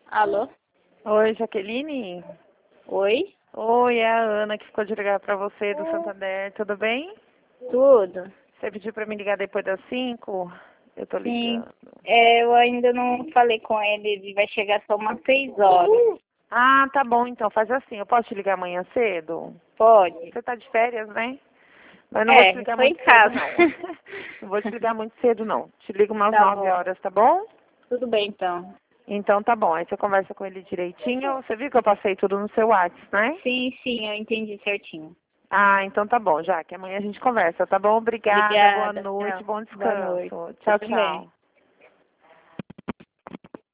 Alô? Oi, Jaqueline? Oi? Oi, é a Ana que ficou de ligar pra você do Santander, tudo bem? Tudo? Você pediu pra me ligar depois das 5? Eu tô Sim. ligando. Eu ainda não falei com ele, ele vai chegar só umas 6 horas. Ah, tá bom, então faz assim, eu posso te ligar amanhã cedo? Pode? Você tá de férias, né? Mas eu não vou te ligar Tô em muito cedo, casa. não. Não vou te ligar muito cedo, não. Te ligo umas Tá 9 bom. horas, tá bom? Tudo bem, então. Então tá bom, aí você conversa com ele direitinho. Você viu que eu passei tudo no seu WhatsApp, né? Sim, eu entendi certinho. Ah, então tá bom, já que amanhã a gente conversa, tá bom? Obrigada, boa Obrigada. noite, Tchau. bom Boa noite. descanso. Você Tchau, também. tchau.